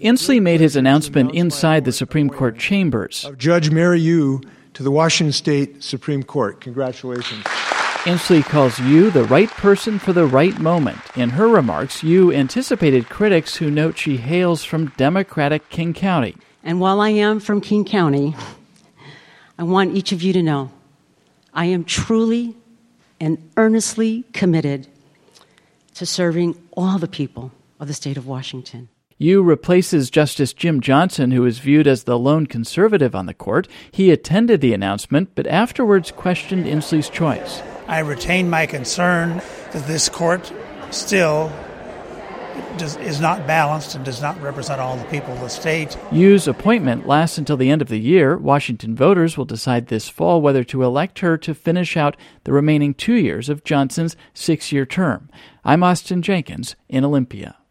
Inslee made his announcement inside the Supreme Court chambers. Of Judge Mary Yu to the Washington State Supreme Court. Congratulations. Inslee calls Yu the right person for the right moment. In her remarks, Yu anticipated critics who note she hails from Democratic King County. And while I am from King County, I want each of you to know I am truly and earnestly committed to serving all the people of the state of Washington. Yu replaces Justice Jim Johnson, who is viewed as the lone conservative on the court. He attended the announcement, but afterwards questioned Inslee's choice. I retain my concern that this court still is not balanced and does not represent all the people of the state. Yu's appointment lasts until the end of the year. Washington voters will decide this fall whether to elect her to finish out the remaining 2 years of Johnson's 6-year term. I'm Austin Jenkins in Olympia.